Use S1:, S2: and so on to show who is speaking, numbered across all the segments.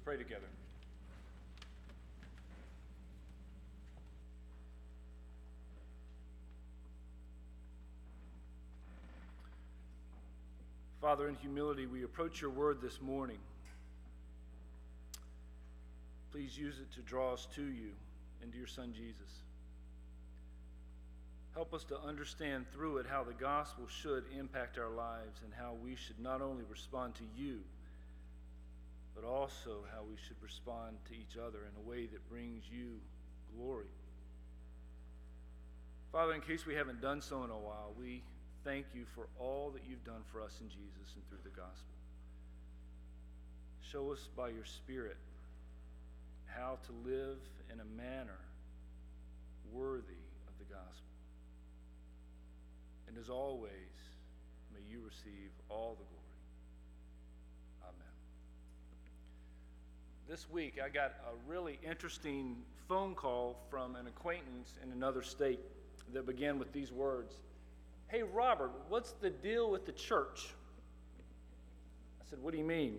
S1: pray together. Father, in humility, we approach your word this morning. Please use it to draw us to you and to your Son, Jesus. Help us to understand through it how the gospel should impact our lives and how we should not only respond to you, but also how we should respond to each other in a way that brings you glory. Father, in case we haven't done so in a while, we thank you for all that you've done for us in Jesus and through the gospel. Show us by your Spirit how to live in a manner worthy of the gospel. And as always, may you receive all the glory. Amen. This week, I got a really interesting phone call from an acquaintance in another state that began with these words. Hey, Robert, what's the deal with the church? I said, what do you mean?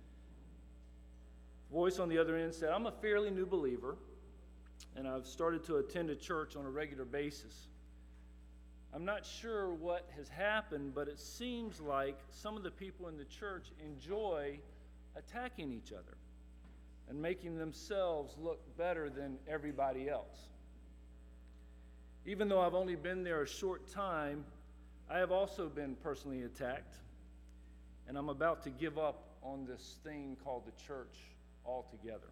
S1: Voice on the other end said, I'm a fairly new believer, and I've started to attend a church on a regular basis. I'm not sure what has happened, but it seems like some of the people in the church enjoy attacking each other and making themselves look better than everybody else. Even though I've only been there a short time, I have also been personally attacked, and I'm about to give up on this thing called the church altogether.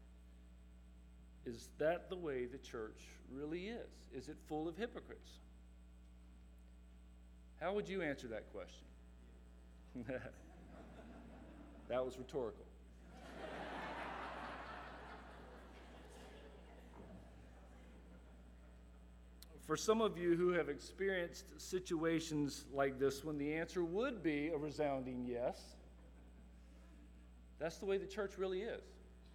S1: Is that the way the church really is? Is it full of hypocrites? How would you answer that question? That was rhetorical. For some of you who have experienced situations like this one, the answer would be a resounding yes. That's the way the church really is.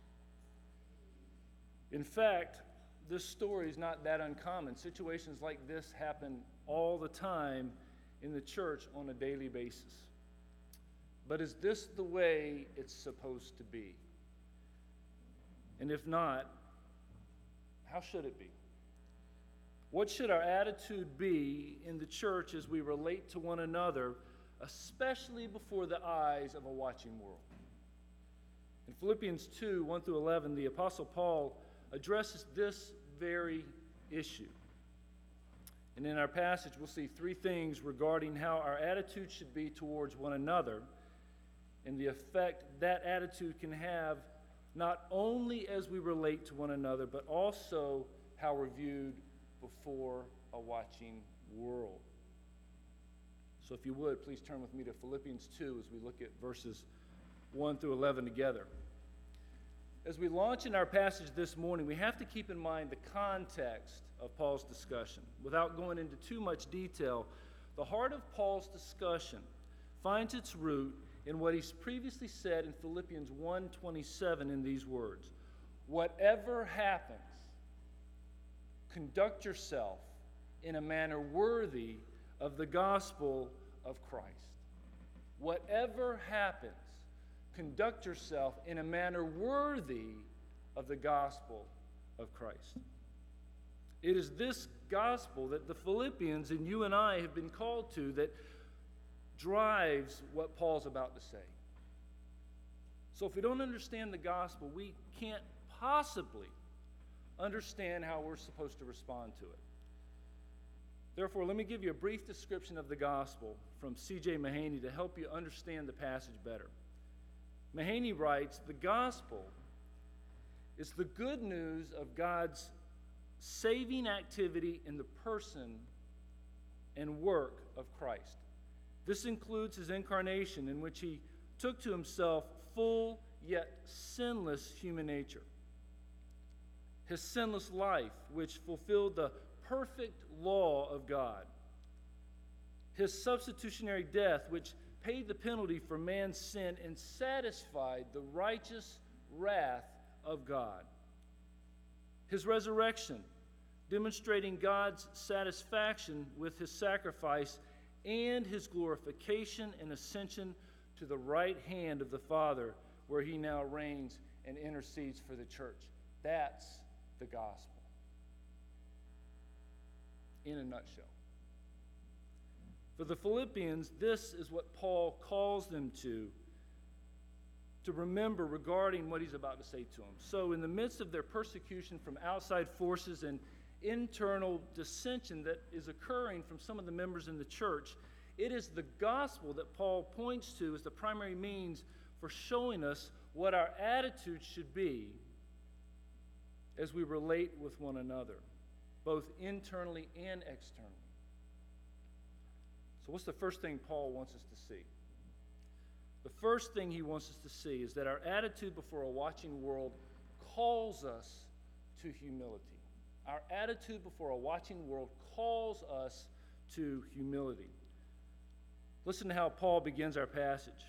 S1: In fact, this story is not that uncommon. Situations like this happen all the time in the church on a daily basis. But is this the way it's supposed to be? And if not, how should it be? What should our attitude be in the church as we relate to one another, especially before the eyes of a watching world? In Philippians 2, 1 through 11, the Apostle Paul addresses this very issue. And in our passage, we'll see three things regarding how our attitude should be towards one another and the effect that attitude can have not only as we relate to one another, but also how we're viewed before a watching world. So if you would, please turn with me to Philippians 2 as we look at verses 1 through 11 together. As we launch in our passage this morning, we have to keep in mind the context of Paul's discussion. Without going into too much detail, the heart of Paul's discussion finds its root in what he's previously said in Philippians 1:27 in these words. Whatever happens, conduct yourself in a manner worthy of the gospel of Christ. Whatever happens, conduct yourself in a manner worthy of the gospel of Christ. It is this gospel that the Philippians and you and I have been called to that drives what Paul's about to say. So if we don't understand the gospel, we can't possibly understand how we're supposed to respond to it. Therefore, let me give you a brief description of the gospel from C.J. Mahaney to help you understand the passage better. Mahaney writes, the gospel is the good news of God's saving activity in the person and work of Christ. This includes his incarnation, in which he took to himself full yet sinless human nature. His sinless life, which fulfilled the perfect law of God. His substitutionary death, which paid the penalty for man's sin and satisfied the righteous wrath of God. His resurrection, demonstrating God's satisfaction with his sacrifice and his glorification and ascension to the right hand of the Father, where he now reigns and intercedes for the church. That's the gospel in a nutshell. For the Philippians, this is what Paul calls them to remember regarding what he's about to say to them. So in the midst of their persecution from outside forces and internal dissension that is occurring from some of the members in the church, it is the gospel that Paul points to as the primary means for showing us what our attitude should be as we relate with one another, both internally and externally. So what's the first thing Paul wants us to see? The first thing he wants us to see is that our attitude before a watching world calls us to humility. Our attitude before a watching world calls us to humility. Listen to how Paul begins our passage.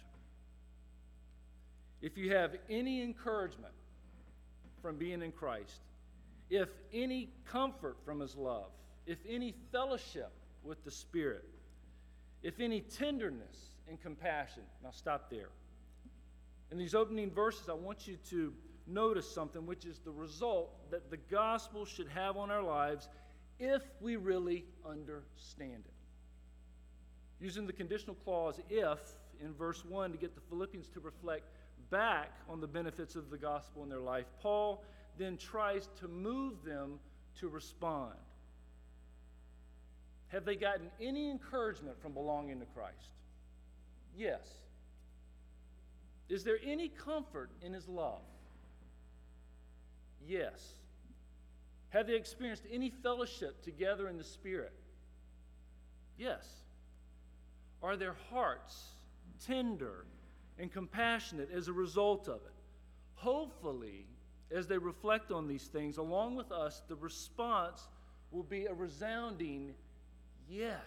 S1: If you have any encouragement from being in Christ, if any comfort from his love, if any fellowship with the Spirit, if any tenderness and compassion. Now stop there. In these opening verses, I want you to notice something, which is the result that the gospel should have on our lives if we really understand it. Using the conditional clause if in verse 1 to get the Philippians to reflect back on the benefits of the gospel in their life, Paul then tries to move them to respond. Have they gotten any encouragement from belonging to Christ? Yes. Is there any comfort in his love? Yes. Have they experienced any fellowship together in the Spirit? Yes. Are their hearts tender and compassionate as a result of it? Hopefully, as they reflect on these things, along with us, the response will be a resounding yes.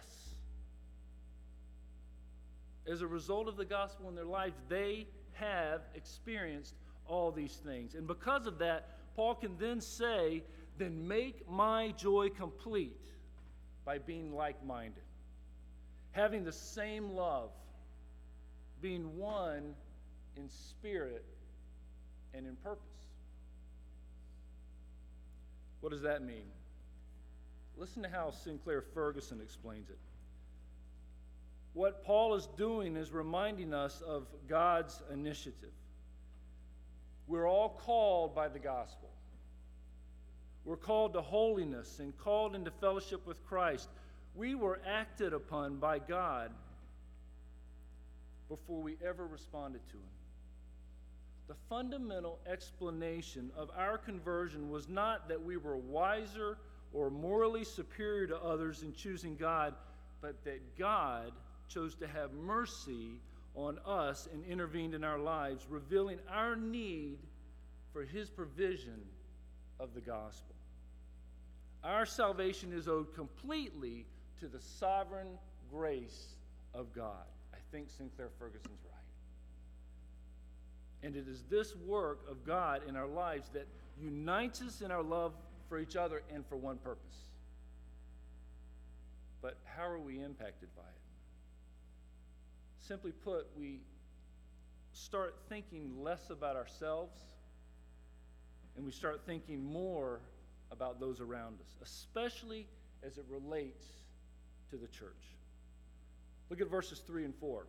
S1: As a result of the gospel in their lives, they have experienced all these things. And because of that, Paul can then say, then make my joy complete by being like-minded, having the same love, being one in spirit and in purpose. What does that mean? Listen to how Sinclair Ferguson explains it. What Paul is doing is reminding us of God's initiative. We're all called by the gospel. We're called to holiness and called into fellowship with Christ. We were acted upon by God before we ever responded to him. The fundamental explanation of our conversion was not that we were wiser or morally superior to others in choosing God, but that God chose to have mercy on us and intervened in our lives, revealing our need for his provision of the gospel. Our salvation is owed completely to the sovereign grace of God. I think Sinclair Ferguson's right. And it is this work of God in our lives that unites us in our love for each other and for one purpose. But how are we impacted by it? Simply put, we start thinking less about ourselves and we start thinking more about those around us, especially as it relates to the church. Look at verses 3 and 4.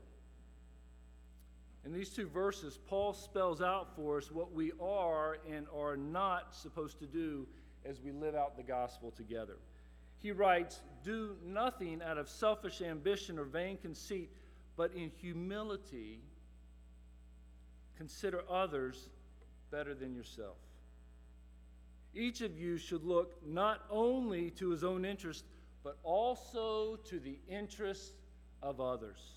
S1: In these two verses, Paul spells out for us what we are and are not supposed to do as we live out the gospel together. He writes, "Do nothing out of selfish ambition or vain conceit, but in humility consider others better than yourself. Each of you should look not only to his own interest, but also to the interest of others."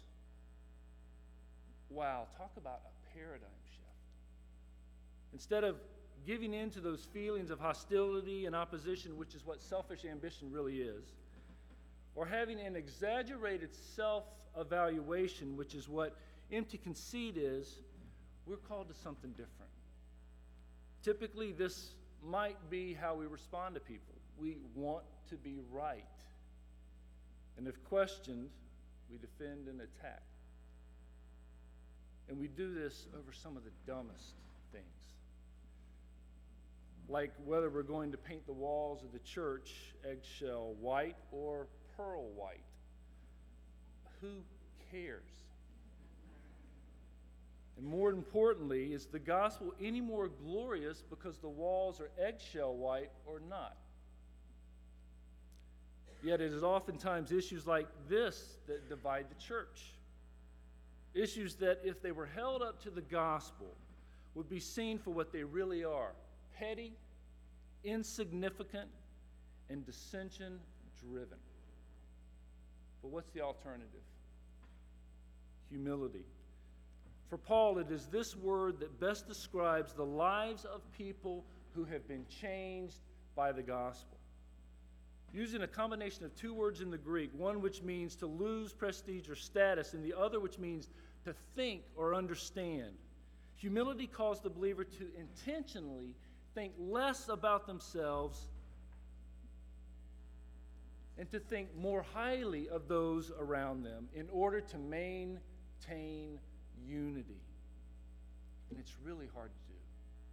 S1: Wow, talk about a paradigm shift. Instead of giving in to those feelings of hostility and opposition, which is what selfish ambition really is, or having an exaggerated self-evaluation, which is what empty conceit is, we're called to something different. Typically, this might be how we respond to people. We want to be right. And if questioned, we defend and attack. And we do this over some of the dumbest things. Like whether we're going to paint the walls of the church eggshell white or pearl white. Who cares? And more importantly, is the gospel any more glorious because the walls are eggshell white or not? Yet it is oftentimes issues like this that divide the church. Issues that, if they were held up to the gospel, would be seen for what they really are: petty, insignificant, and dissension-driven. But what's the alternative? Humility. For Paul, it is this word that best describes the lives of people who have been changed by the gospel. Using a combination of two words in the Greek, one which means to lose prestige or status, and the other which means to think or understand. Humility calls the believer to intentionally think less about themselves and to think more highly of those around them in order to maintain unity. And it's really hard to do.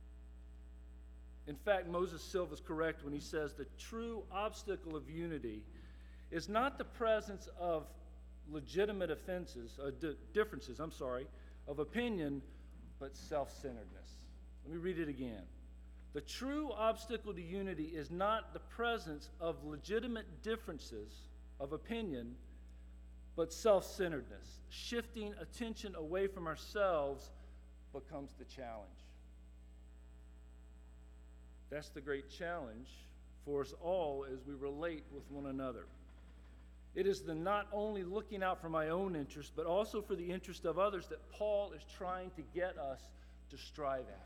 S1: In fact, Moses Silva is correct when he says the true obstacle of unity is not the presence of legitimate differences of opinion, but self-centeredness. Let me read it again. The true obstacle to unity is not the presence of legitimate differences of opinion, but self-centeredness. Shifting attention away from ourselves becomes the challenge. That's the great challenge for us all as we relate with one another. It is the not only looking out for my own interest, but also for the interest of others that Paul is trying to get us to strive after.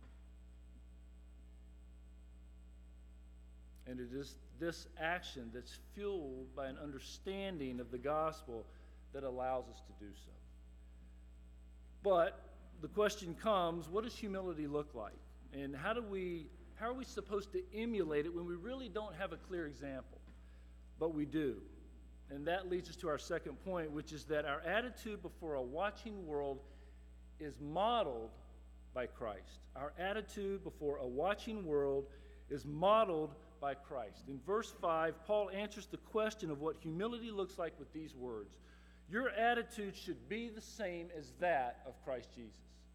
S1: And it is this action that's fueled by an understanding of the gospel that allows us to do so. But the question comes, what does humility look like? And how are we supposed to emulate it when we really don't have a clear example? But we do. And that leads us to our second point, which is that our attitude before a watching world is modeled by Christ. Our attitude before a watching world is modeled by Christ. In verse 5, Paul answers the question of what humility looks like with these words. Your attitude should be the same as that of Christ Jesus.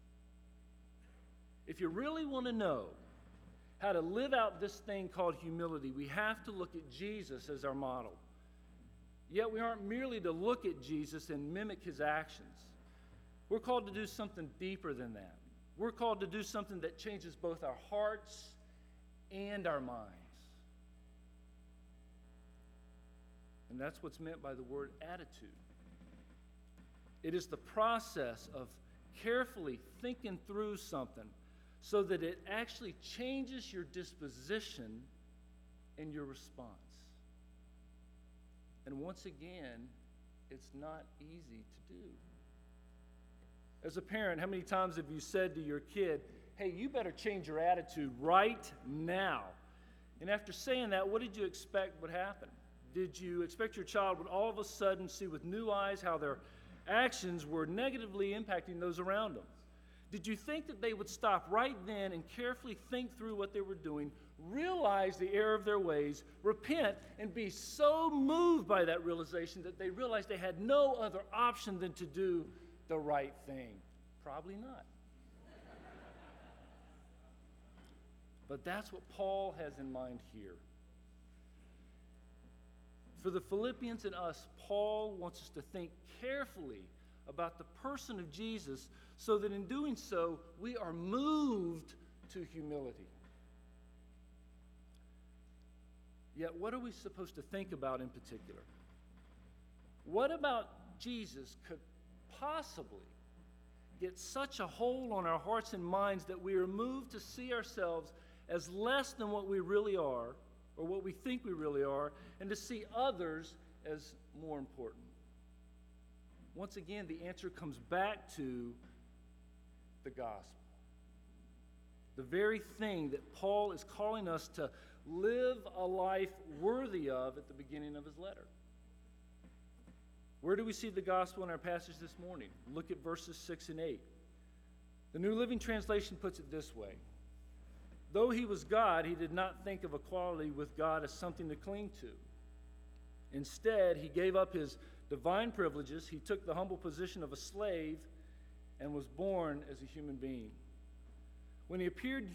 S1: If you really want to know how to live out this thing called humility, we have to look at Jesus as our model. Yet we aren't merely to look at Jesus and mimic his actions. We're called to do something deeper than that. We're called to do something that changes both our hearts and our minds. And that's what's meant by the word attitude. It is the process of carefully thinking through something so that it actually changes your disposition and your response. And once again, it's not easy to do. As a parent, how many times have you said to your kid, hey, you better change your attitude right now? And after saying that, what did you expect would happen? Did you expect your child would all of a sudden see with new eyes how their actions were negatively impacting those around them? Did you think that they would stop right then and carefully think through what they were doing, realize the error of their ways, repent, and be so moved by that realization that they realized they had no other option than to do the right thing? Probably not. But that's what Paul has in mind here. For the Philippians and us, Paul wants us to think carefully about the person of Jesus so that in doing so, we are moved to humility. Yet, what are we supposed to think about in particular? What about Jesus could possibly get such a hold on our hearts and minds that we are moved to see ourselves as less than what we really are, or what we think we really are, and to see others as more important? Once again, the answer comes back to the gospel. The very thing that Paul is calling us to live a life worthy of at the beginning of his letter. Where do we see the gospel in our passage this morning? Look at verses 6 and 8. The New Living Translation puts it this way: though he was God, he did not think of equality with God as something to cling to. Instead, he gave up his divine privileges. He took the humble position of a slave and was born as a human being. When he appeared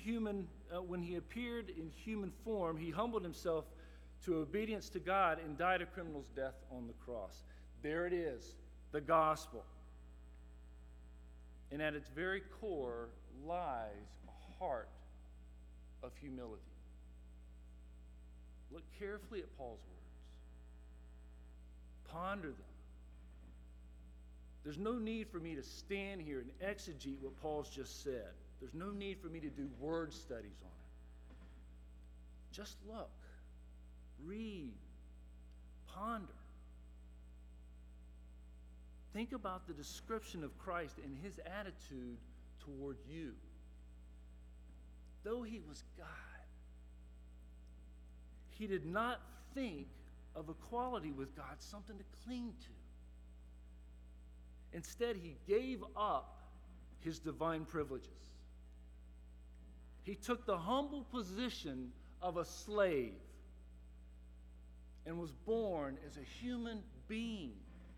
S1: in human form, he humbled himself to obedience to God and died a criminal's death on the cross. There it is, the gospel. And at its very core lies a heart of humility. Look carefully at Paul's words. Ponder them. There's no need for me to stand here and exegete what Paul's just said. There's no need for me to do word studies on it. Just look, read, ponder. Think about the description of Christ and his attitude toward you. Though he was God, he did not think of equality with God something to cling to. Instead, he gave up his divine privileges. He took the humble position of a slave and was born as a human being.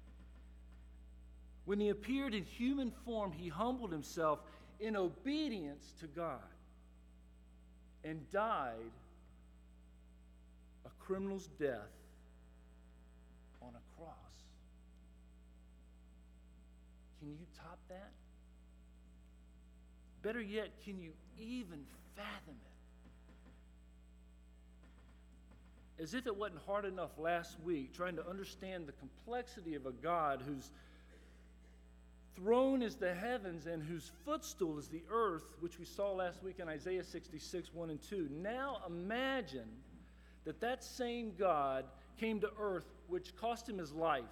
S1: When he appeared in human form, he humbled himself in obedience to God and died a criminal's death on a cross. Can you top that? Better yet, can you even fathom it? As if it wasn't hard enough last week trying to understand the complexity of a God whose throne is the heavens and whose footstool is the earth, which we saw last week in Isaiah 66, 1 and 2. Now imagine that same God came to earth, which cost him his life,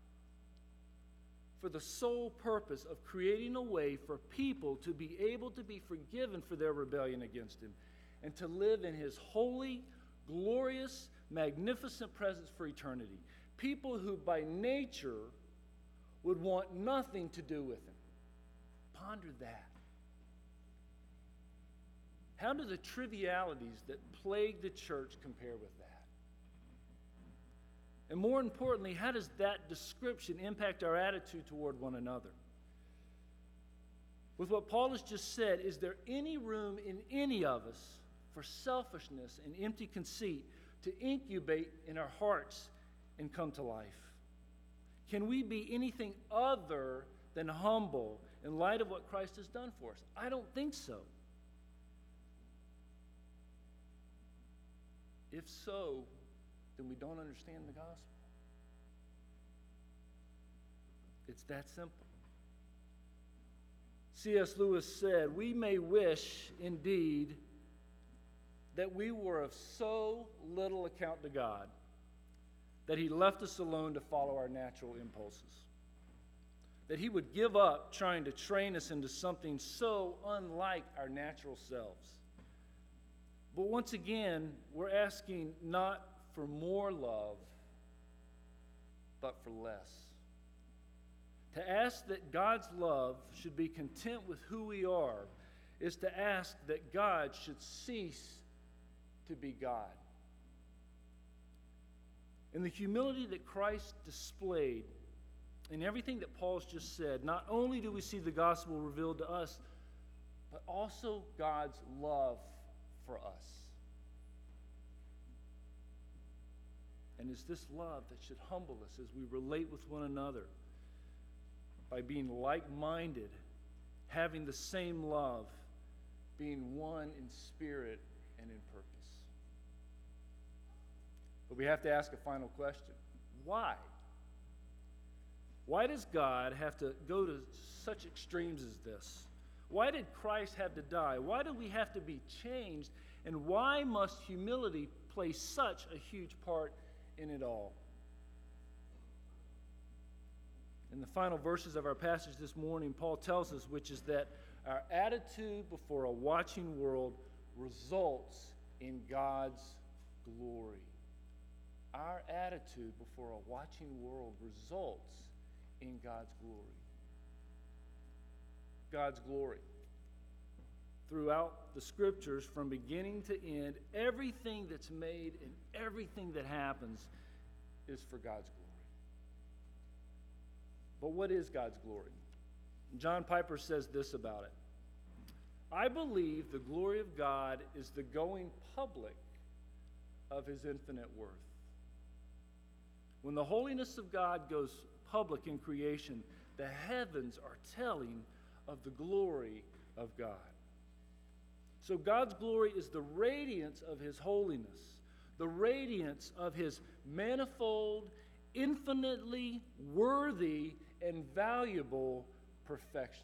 S1: for the sole purpose of creating a way for people to be able to be forgiven for their rebellion against him and to live in his holy, glorious, magnificent presence for eternity. People who by nature would want nothing to do with him. Ponder that. How do the trivialities that plague the church compare with that? And more importantly, how does that description impact our attitude toward one another? With what Paul has just said, is there any room in any of us for selfishness and empty conceit to incubate in our hearts and come to life? Can we be anything other than humble in light of what Christ has done for us? I don't think so. If so, then we don't understand the gospel. It's that simple. C.S. Lewis said, "We may wish, indeed, that we were of so little account to God that he left us alone to follow our natural impulses, that he would give up trying to train us into something so unlike our natural selves." But once again, we're asking not for more love, but for less. To ask that God's love should be content with who we are is to ask that God should cease to be God. In the humility that Christ displayed in everything that Paul's just said, not only do we see the gospel revealed to us, but also God's love for us. And it's this love that should humble us as we relate with one another by being like-minded, having the same love, being one in spirit and in purpose. But we have to ask a final question. Why? Why does God have to go to such extremes as this? Why did Christ have to die? Why do we have to be changed? And why must humility play such a huge part in it all? In the final verses of our passage this morning, Paul tells us, which is that our attitude before a watching world results in God's glory. Our attitude before a watching world results in God's glory. God's glory. throughout the scriptures from beginning to end, everything that's made and everything that happens is for God's glory. But what is God's glory? John Piper says this about it. I believe the glory of God is the going public of his infinite worth. When the holiness of God goes public in creation, the heavens are telling of the glory of God. So God's glory is the radiance of his holiness, the radiance of his manifold, infinitely worthy, and valuable perfections.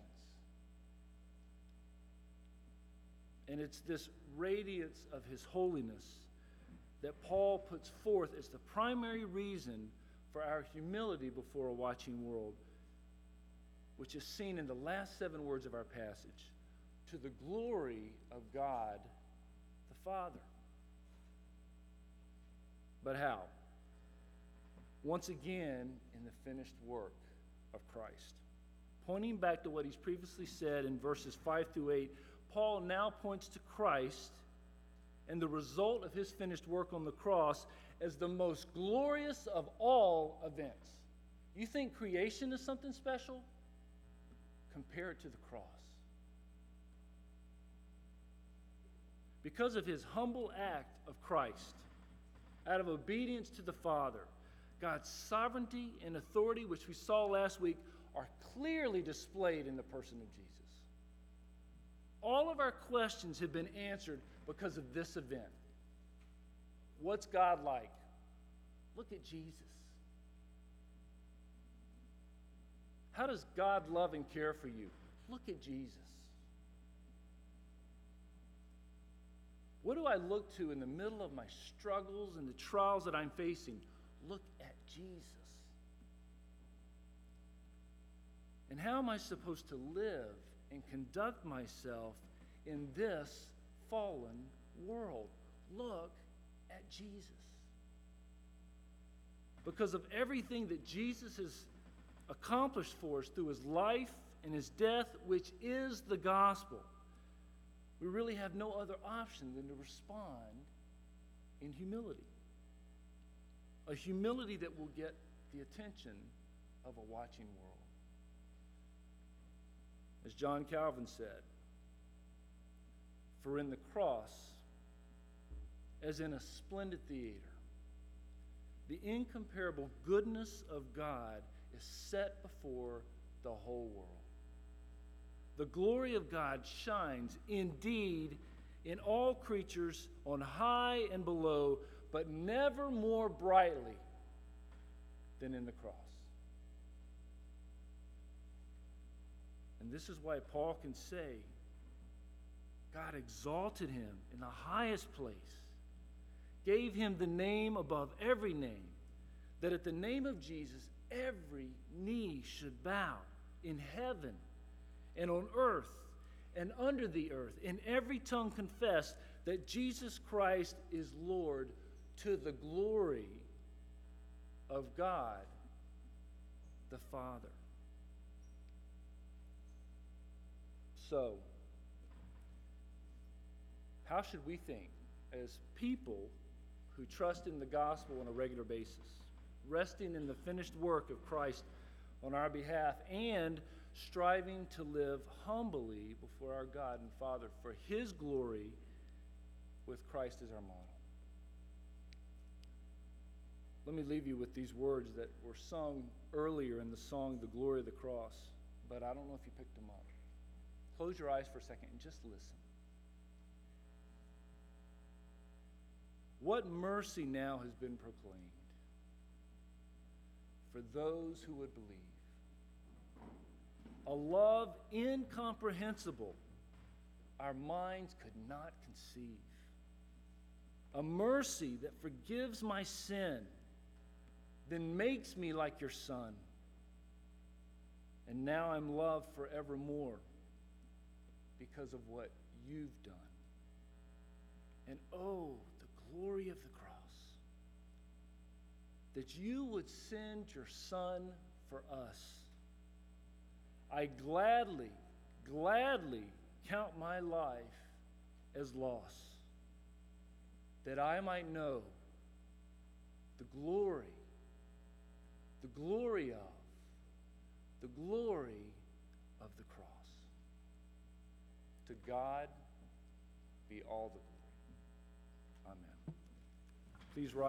S1: And it's this radiance of his holiness that Paul puts forth as the primary reason for our humility before a watching world, which is seen in the last 7 words of our passage. To the glory of God the Father. But how? Once again, in the finished work of Christ. Pointing back to what he's previously said in verses 5 through 8, Paul now points to Christ and the result of his finished work on the cross as the most glorious of all events. You think creation is something special? Compare it to the cross. Because of his humble act of Christ, out of obedience to the Father, God's sovereignty and authority, which we saw last week, are clearly displayed in the person of Jesus. All of our questions have been answered because of this event. What's God like? Look at Jesus. How does God love and care for you? Look at Jesus. What do I look to in the middle of my struggles and the trials that I'm facing? Look at Jesus. And how am I supposed to live and conduct myself in this fallen world? Look at Jesus. Because of everything that Jesus has accomplished for us through his life and his death, which is the gospel, we really have no other option than to respond in humility. A humility that will get the attention of a watching world. As John Calvin said, for in the cross, as in a splendid theater, the incomparable goodness of God is set before the whole world. The glory of God shines indeed in all creatures on high and below, but never more brightly than in the cross. And this is why Paul can say, God exalted him in the highest place, gave him the name above every name, that at the name of Jesus every knee should bow in heaven and on earth and under the earth, and every tongue confess that Jesus Christ is Lord, to the glory of God the Father. So, how should we think as people who trust in the gospel on a regular basis, resting in the finished work of Christ on our behalf, and striving to live humbly before our God and Father for his glory with Christ as our model? Let me leave you with these words that were sung earlier in the song, The Glory of the Cross, but I don't know if you picked them up. Close your eyes for a second and just listen. What mercy now has been proclaimed for those who would believe. A love incomprehensible, our minds could not conceive. A mercy that forgives my sin, then makes me like your Son. And now I'm loved forevermore because of what you've done. And oh, the glory of the cross, that you would send your Son for us. I gladly count my life as loss, that I might know the glory of the cross. To God be all the glory. Amen. Please rise.